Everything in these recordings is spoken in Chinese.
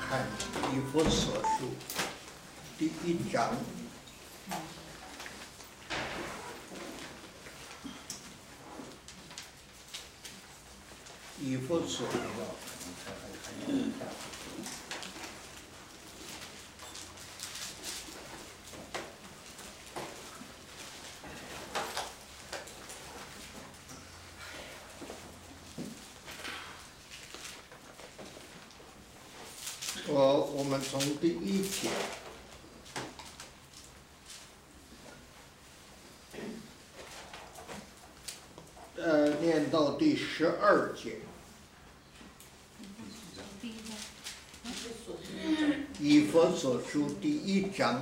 看以弗所书第1章。以弗所我们从第1节念到第12节。以弗所书第1章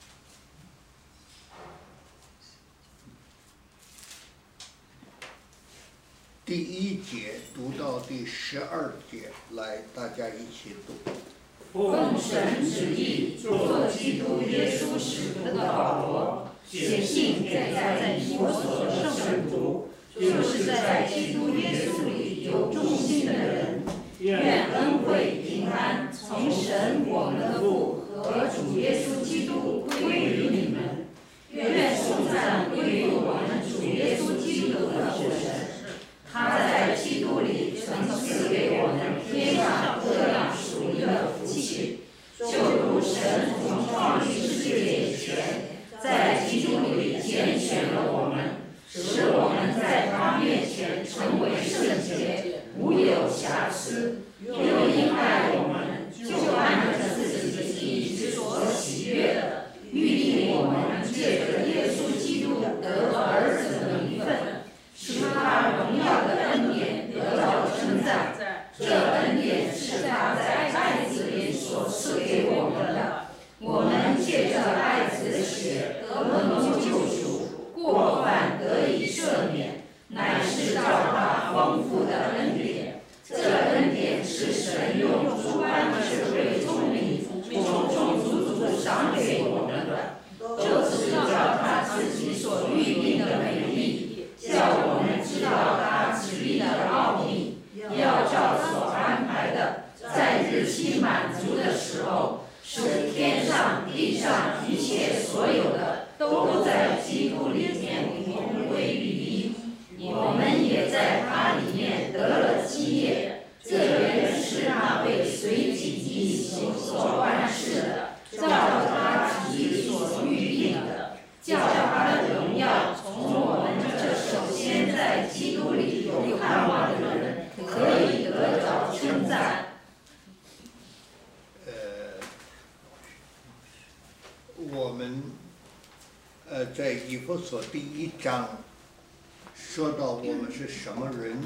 第1节读到第12节，来，大家一起读。 奉神旨意做基督耶稣使徒的保罗，写信给在以弗所的圣徒，就是在基督耶稣里有忠心的人，愿恩惠平安从神我们的父和主耶稣基督归于你们。愿颂赞归于我们主耶稣基督的父神，他在基督里曾赐给我们天上各样属灵的福气，就如神从创立世界以前，在基督里拣选了我们，使我们在他面前成为圣洁，无有瑕疵。又因爱我们，就按着自己的意志所喜悦的，预定我们借着耶稣基督得儿子的名分，使他荣耀的恩典得到称赞。这恩典是他在爱子里所赐给我们的，我们借着爱子的血得蒙救赎，过犯得以赦免，乃是照他丰富的恩典。这恩典是神用诸般智慧聪明，充充足足赏给我们的，就是照他自己所预定的美意，叫我们知道他旨意的奥秘，要照所安排的，在日期满足的时候，使天上地上一切所有的都在基督里面同归于一。我们也在他里面得了基业，这原是那位随己意行所办事的，照他旨意所预定的，叫他的荣耀从我们这首先在基督里有盼望的人可以得着称赞。 我们在以弗所第1章说到我们是什么人，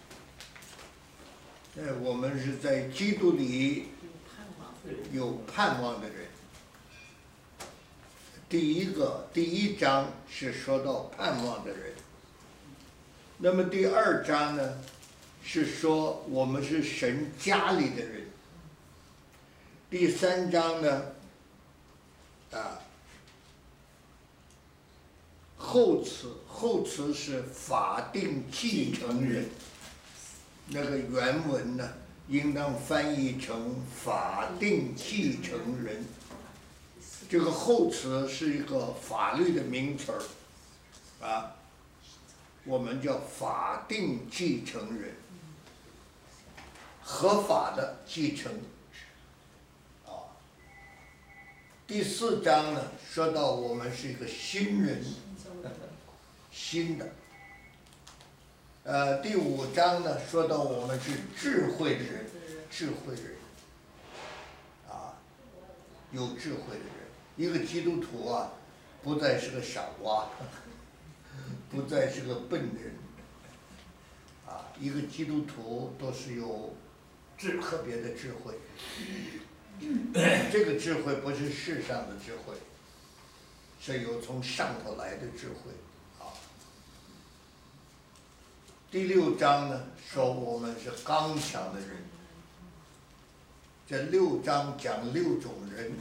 我们是在基督里有盼望的人。第1章是说到盼望的人，那么第2章呢，是说我们是神家里的人。第3章呢，后词是法定继承人，那个原文呢，应当翻译成法定继承人。这个后词是一个法律的名词儿，我们叫法定继承人，合法的继承。第4章呢，说到我们是一个新人，新的。第5章呢，说到我们是智慧的人，有智慧的人。一个基督徒啊，不再是个傻瓜，不再是个笨人，一个基督徒都是有特别的智慧。这个智慧不是世上的智慧，是有从上头来的智慧。第6章呢，说我们是刚强的人。这6章讲6种人。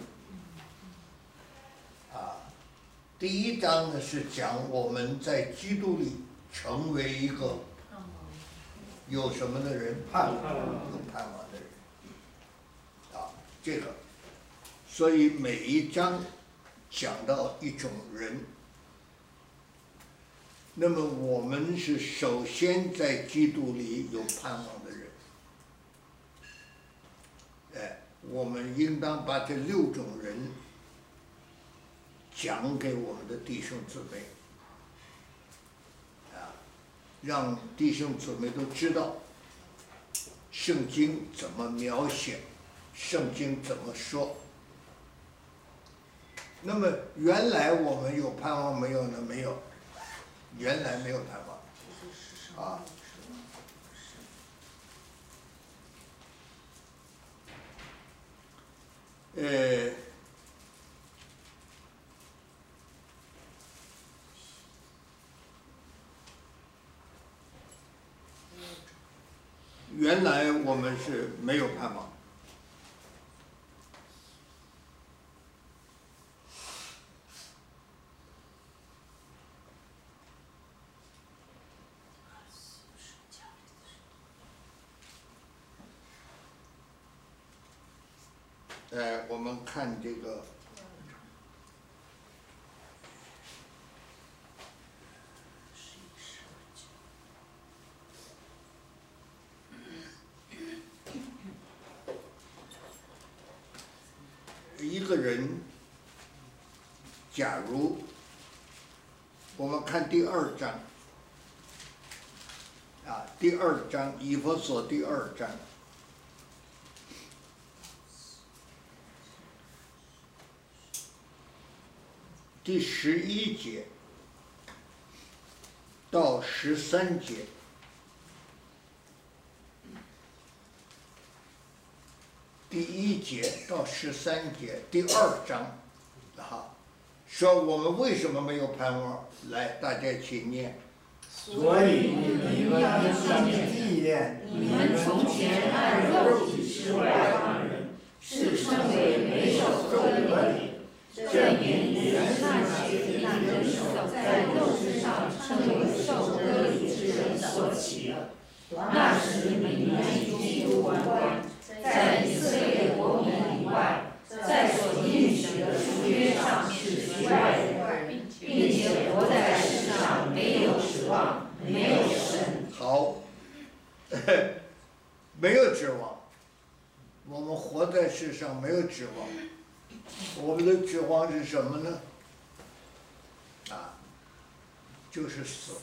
第1章呢是讲我们在基督里成为一个有什么的人？有盼望的人。 这个，所以每一章讲到一种人。那么我们是首先在基督里有盼望的人，我们应当把这6种人讲给我们的弟兄姊妹，让弟兄姊妹都知道圣经怎么描写，圣经怎么说。那么原来我们有盼望没有呢？没有。原来没有盼望，啊，原来我们是没有盼望。我们看这个，一个人，假如我们看第2章，第2章以弗所第2章。第11节到13节，第1节到13节，第2章，说我们为什么没有盼望？来，大家一起念。 所以你们要上面纪念， 你们从前按肉体是外邦人，是称为没有割礼。这年原是那些那人手在肉身上称为受割礼之人所起的。那时你们与基督无关，在以色列国民以外，在所应许的属约上是局外人，并且活在世上没有指望，没有神。 好，没有指望，我们活在世上没有指望。我们的指望是什么呢？就是死。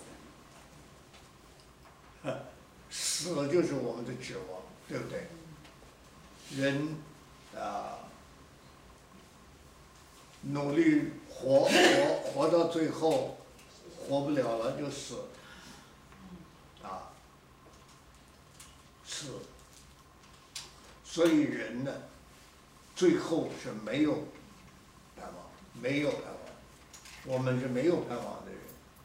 死就是我们的指望，对不对？人努力活到最后，活不了了就死，死。所以人呢，最后是没有盼望，没有盼望，我们是没有盼望的人。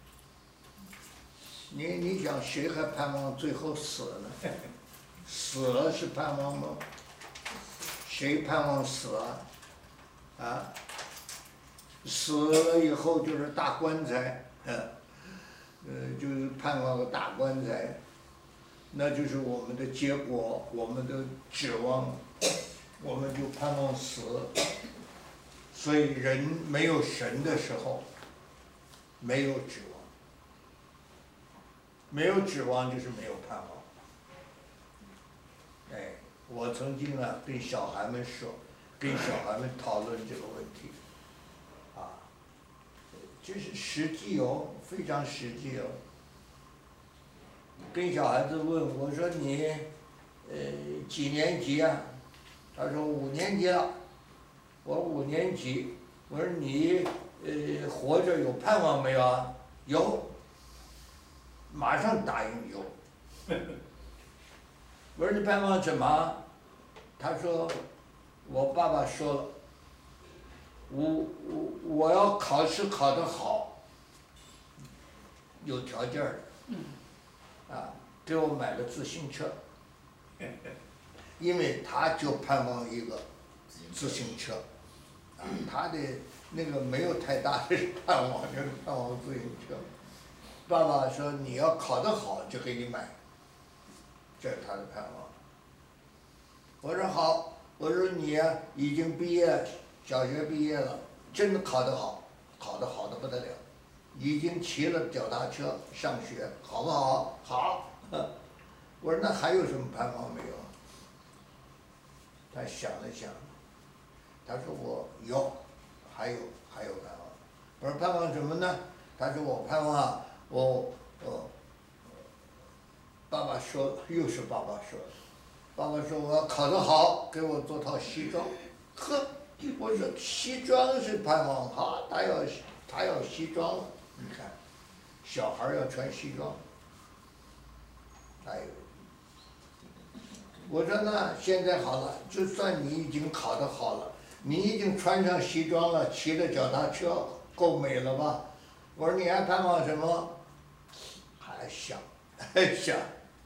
你想谁还盼望最后死呢？死了是盼望吗？谁盼望死啊？死了以后就是大棺材，就是盼望个大棺材，那就是我们的结果，我们的指望。我们就盼望死，所以人没有神的时候，没有指望，没有指望就是没有盼望。我曾经跟小孩们说，跟小孩们讨论这个问题，这是实际哦，非常实际哦。跟小孩子问我说你，几年级啊？他说5年级了，我说5年级，我说你活着有盼望没有啊？有，马上答应有。我说你盼望什么？他说，我爸爸说了，我要考试考得好，有条件的，给我买个自行车。因为他就盼望一个自行车，他的那个没有太大的盼望，就是盼望自行车。爸爸说你要考得好就给你买，这是他的盼望。我说好， 我说你呀、已经毕业，小学毕业了，真的考得好，考得好的不得了，已经骑了脚踏车上学，好不好？好。我说那还有什么盼望没有？他想了想，他说我有，还有盼望。我说盼望什么呢？他说我盼望我爸爸说，又是爸爸说的，爸爸说我要考得好，给我做套西装。呵，我说西装是盼望，好，他要西装了，你看，小孩要穿西装，哎呦。我说那现在好了，就算你已经考得好了，你已经穿上西装了，骑着脚踏车，够美了吧？我说你还盼望什么？还想，还想，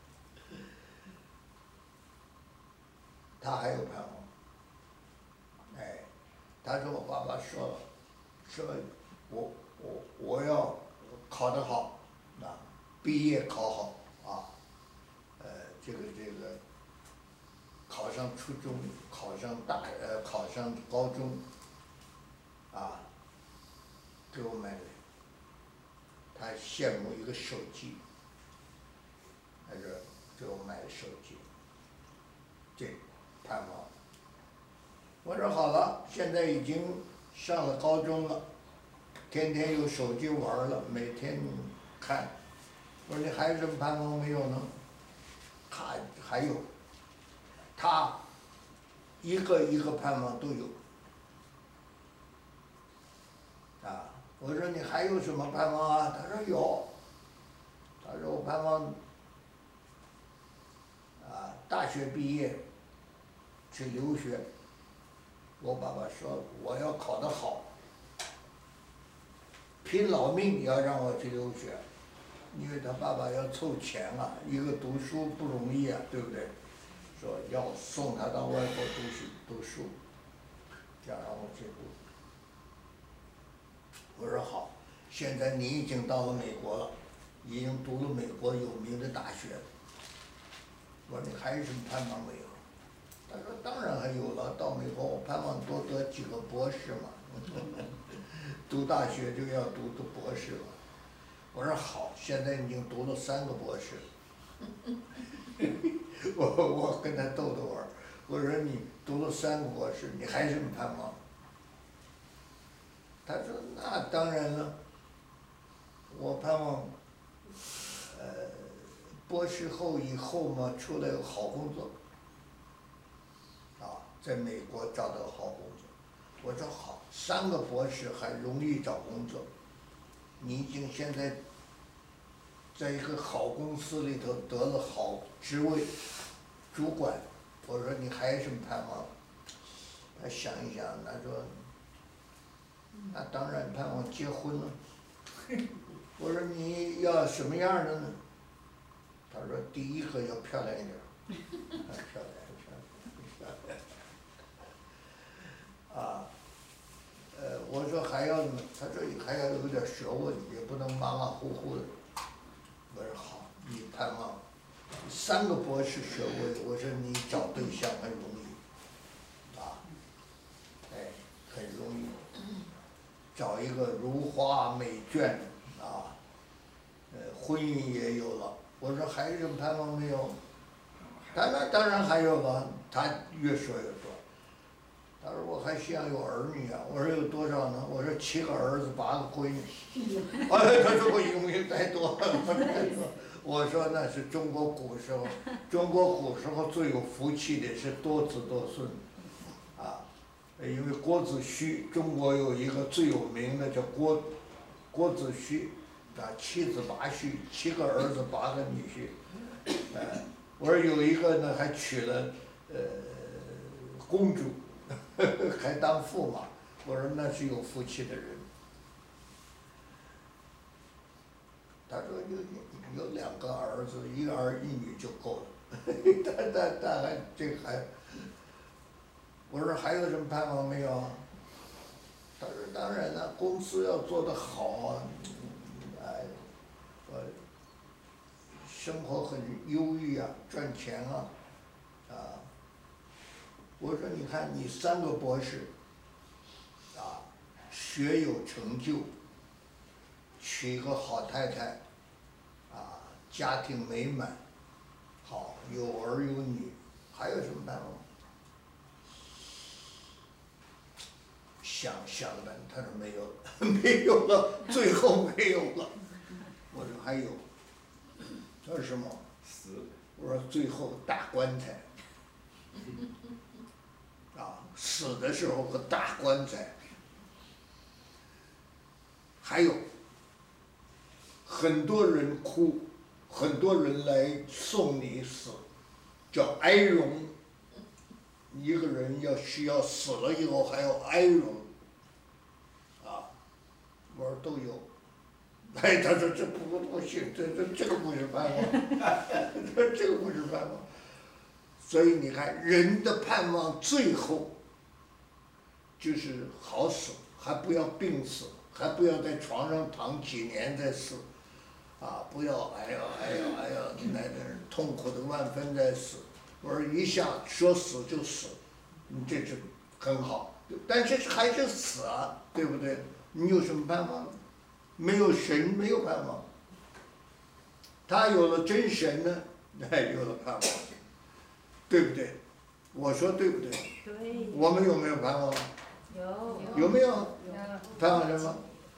他还有盼望。哎，他说我爸爸说了，说我要考得好，啊，毕业考好啊，这个。考上初中，考上高中，啊，给我买的，他羡慕一个手机，他说给我买的手机，这盼望。我说好了，现在已经上了高中了，天天有手机玩了，每天看。我说你还有什么盼望没有呢？还有。他一个一个盼望都有，啊，我说你还有什么盼望啊？他说有，他说我盼望，啊，大学毕业去留学。我爸爸说我要考得好，拼老命也要让我去留学，因为他爸爸要凑钱啊，一个读书不容易啊，对不对？说要送他到外国读书，想让我去读。我说好，现在你已经到了美国了，已经读了美国有名的大学。我说你还有什么盼望没有？他说当然还有了，到美国我盼望多得几个博士嘛，读大学就要读博士嘛。我说好，现在已经读了3个博士。我跟他逗着玩儿，我说你读了3个博士，你还有什么盼望？他说那当然了，我盼望，博士以后嘛，出来有好工作，啊，在美国找到好工作。我说好，3个博士还容易找工作，你已经现在在一个好公司里头得了好职位，主管。我说你还有什么盼望？他想一想，他说，那当然盼望结婚了。我说你要什么样的呢？他说第一个要漂亮一点，漂亮。啊，我说还要呢，他说还要有点学问，也不能马马虎虎的。我说好，你盼望3个博士学位，我说你找对象很容易，啊，哎，很容易，找一个如花美眷，啊，婚姻也有了。我说还有什么盼望没有？他那当然还有了，他越说越多。他说我还希望有儿女啊。我说有多少呢？我说7个儿子8个闺女。哎，他说我用语太多了，太多。我说那是中国古时候，中国古时候最有福气的是多子多孙，啊，因为郭子虚，中国有一个最有名的叫郭子虚，啊，7子8婿，7个儿子8个女婿，我说有一个呢还娶了公主，还当驸马。我说那是有福气的人。他说有2个儿子，1个儿1女就够了。他还这个还，我说还有什么盼望没有？他说当然了，公司要做得好啊，哎，生活很优裕啊，赚钱啊，啊， 我说你看你3个博士，啊，学有成就，娶一个好太太，啊，家庭美满，好有儿有女，还有什么办法？想了，他说没有了，没有了，最后没有了。我说还有，他说什么？ 死。 我说最后大棺材。啊，死的时候个大棺材。还有，很多人哭，很多人来送你死，叫哀荣。一个人需要死了以后还要哀荣。我说都有，哎，他说这不行，这个不是盼望，这个不是盼望。所以你看，人的盼望最后就是好死，还不要病死，还不要在床上躺几年再死，啊，不要哎呀，那痛苦的万分再死。我说一下说死就死，你这是很好，但是还是死啊，对不对？你有什么办法？没有神，没有盼望。他有了真神呢，有了盼望，对不对？我说对不对？ 对。 我们有没有盼望？ 有。 有没有？盼望什么？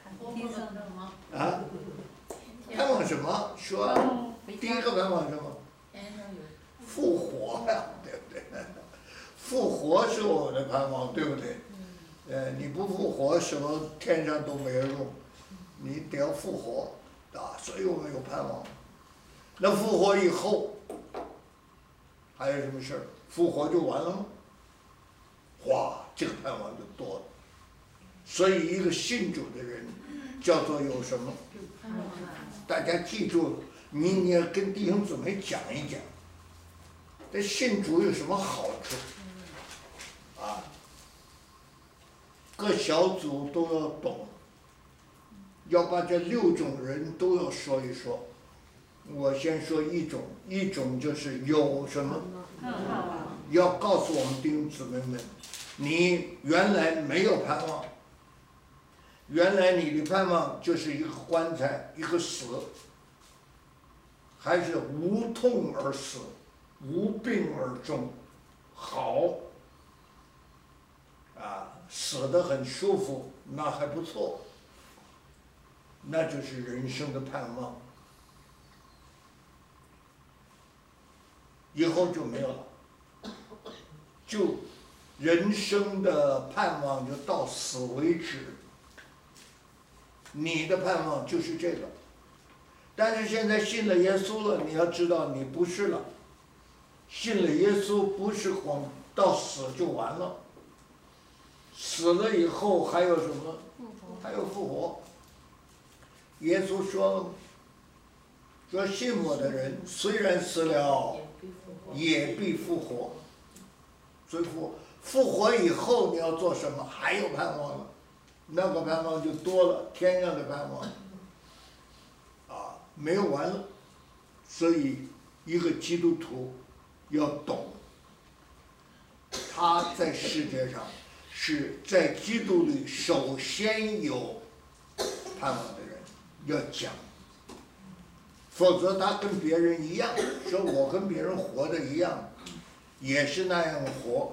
啊？盼望什么？说，第一个盼望什么？复活呀，对不对？复活是我们的盼望，对不对？你不复活，什么天上都没有用，你得要复活，啊，所以我们有盼望。那复活以后，还有什么事儿？复活就完了吗？哇，这个盼望就多了。所以一个信主的人，叫做有什么？大家记住，你要跟弟兄姊妹讲一讲，这信主有什么好处？啊？各小组都要懂，要把这6种人都要说一说。我先说一种就是有什么，要告诉我们弟兄姊妹们，你原来没有盼望，原来你的盼望就是一个棺材，一个死，还是无痛而死，无病而终，好。死得很舒服，那还不错，那就是人生的盼望，以后就没有了，就人生的盼望就到死为止。你的盼望就是这个，但是现在信了耶稣了，你要知道你不是了，信了耶稣不是光到死就完了。死了以后还有什么？还有复活。耶稣说信我的人虽然死了，也必复活。所以复活以后你要做什么？还有盼望了，那个盼望就多了，天上的盼望。没有完了。所以一个基督徒要懂，他在世界上。是在基督里首先有盼望的人要讲，否则他跟别人一样，说我跟别人活的一样，也是那样活，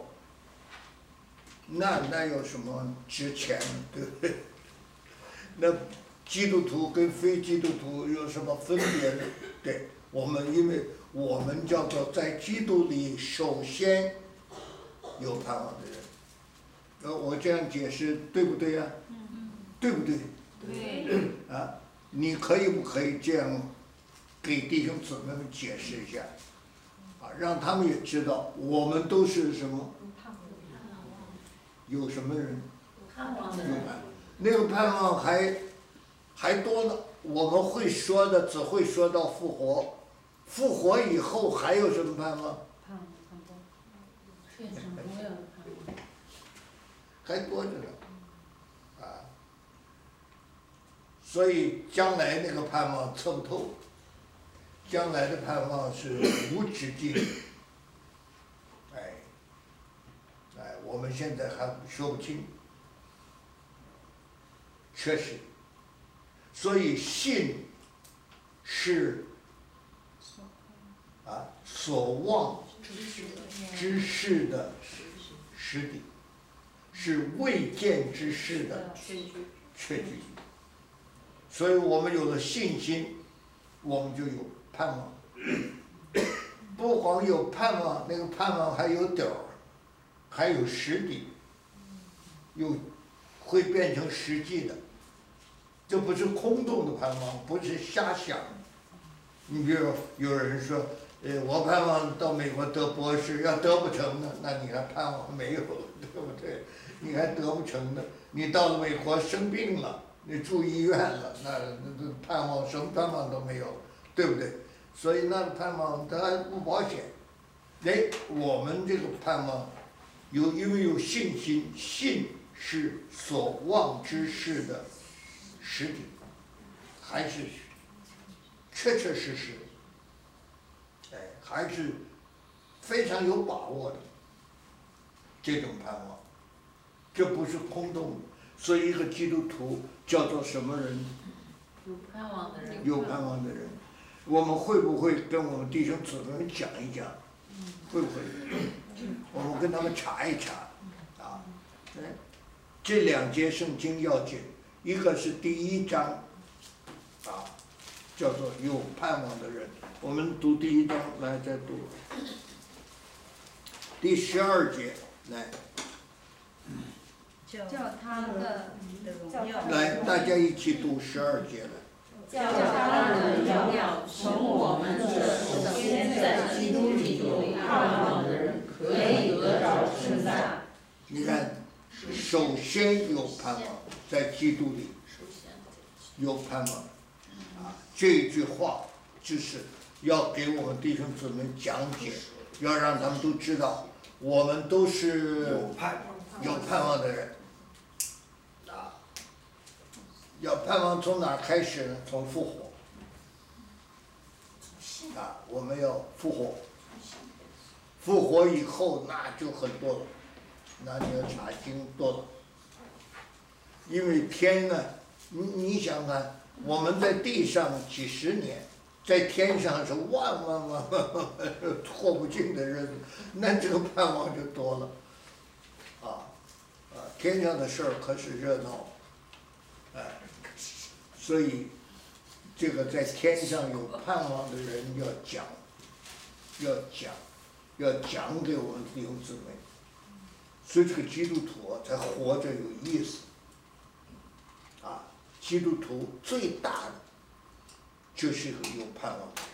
那有什么值钱，对不对？那基督徒跟非基督徒有什么分别呢？对，因为我们叫做在基督里首先有盼望的人。我这样解释对不对呀？对不对？ 对。 你可以不可以这样给弟兄姊妹们解释一下？让他们也知道我们都是什么？有什么人？那个盼望还多呢。我们会说的只会说到复活，复活以后还有什么盼望？还多着呢，所以将来那个盼望测不透，将来的盼望是无止境， 我们现在还说不清，确实，所以信是所望之事的实底，是未见之事的确据。所以我们有了信心，我们就有盼望。不光有盼望，那个盼望还有底儿，还有实底，又会变成实际的。这不是空洞的盼望，不是瞎想。你比如有人说，我盼望到美国得博士，要得不成呢，那你还盼望没有，对不对？你还得不成呢？你到了美国生病了，你住医院了，那盼望什么盼望都没有，对不对？所以那个盼望它还不保险。我们这个盼望因为有信心，信是所望之事的实体，还是确确实实的，还是非常有把握的这种盼望，这不是空洞的。所以一个基督徒叫做什么人？ 有盼望的人。 有盼望的人。我们会不会跟我们弟兄姊妹们讲一讲？会不会？我们跟他们查一查，这2节圣经要紧，一个是第1章，叫做有盼望的人。我们读第1章，来再读第12节，来。 叫他的荣耀。 来，大家一起读12节来。 叫他的荣耀从我们这首先在基督里有盼望的人可以得到称赞。 你看，首先有盼望，在基督里有盼望，这句话就是要给我们弟兄姊妹讲解，要让他们都知道，我们都是有盼望的人。要盼望从哪儿开始呢？从复活。我们要复活。复活以后那就很多了，那你要查经多了。因为天呢，你想看，我们在地上几十年，在天上是万托不尽的日子，那这个盼望就多了。天上的事儿可是热闹，所以这个在天上有盼望的人要讲给我们弟兄姊妹，所以这个基督徒才活着有意思。基督徒最大的就是一个有盼望的人。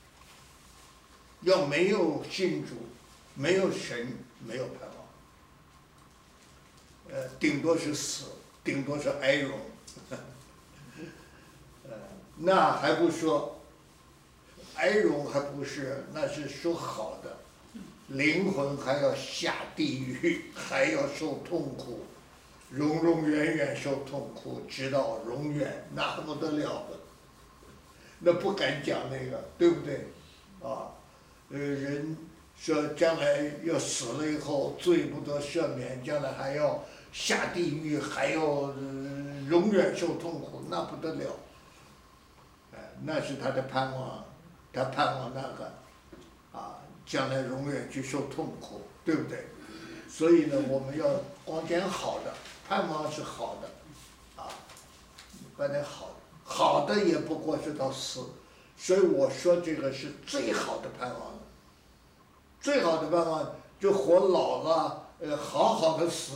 要没有信主，没有神，没有盼望。顶多是死，顶多是哀荣。那还不说，哀荣还不是，那是说好的，灵魂还要下地狱，还要受痛苦，永远受痛苦，直到永远，那不得了了。那不敢讲那个，对不对？人说将来要死了以后罪不得赦免，将来还要下地狱，还要永远受痛苦，那不得了。那是他的盼望，他盼望那个，将来永远去受痛苦，对不对？所以呢，我们要光捡好的，盼望是好的，光捡好的，好的也不过是到死，所以我说这个是最好的盼望，最好的盼望就活老了，好好的死。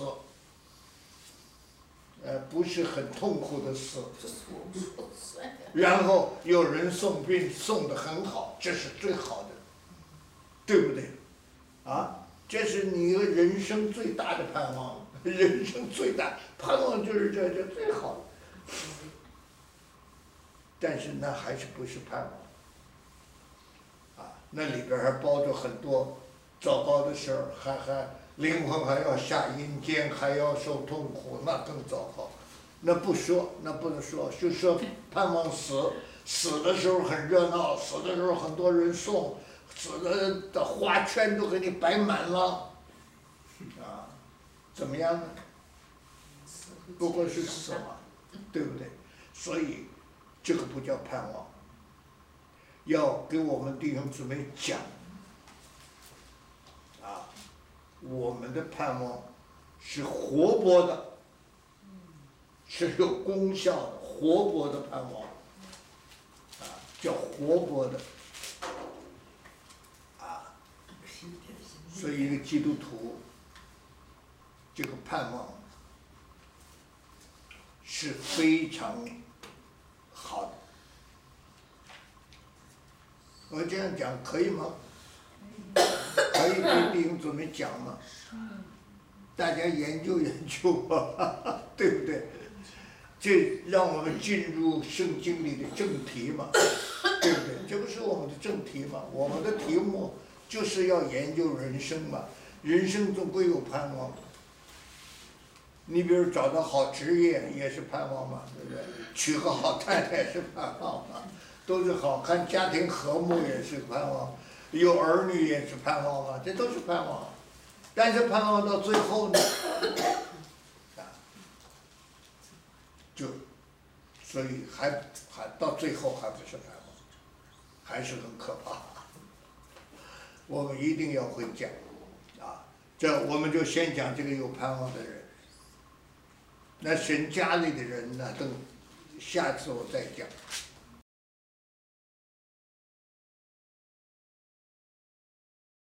不是很痛苦的死，然后有人送殡送得很好，这是最好的，对不对？这是你人生最大的盼望，人生最大盼望就是这最好的。但是那还是不是盼望？那里边还包着很多糟糕的事儿，还灵魂还要下阴间，还要受痛苦，那更糟糕。那不说，那不能说，就说盼望死，死的时候很热闹，死的时候很多人送，死的花圈都给你摆满了， 怎么样呢？不过是死嘛，对不对？所以这个不叫盼望，要给我们弟兄姊妹讲啊，我们的盼望是活泼的，是有功效的，活泼的盼望啊，叫活泼的啊。所以一个基督徒，这个盼望是非常好的。我这样讲可以吗？可以对弟兄姊妹讲吗？大家研究研究吧，对不对？这让我们进入圣经里的正题嘛，对不对？这不是我们的正题嘛？我们的题目就是要研究人生嘛，人生总归有盼望。你比如找到好职业也是盼望嘛，对不对？娶个好太太是盼望嘛，都是好看，家庭和睦也是盼望，有儿女也是盼望嘛，这都是盼望。但是盼望到最后呢，所以还到最后还不是盼望，还是很可怕。我们一定要会讲，啊，这我们就先讲这个有盼望的人。那神家里的人呢，等下次我再讲。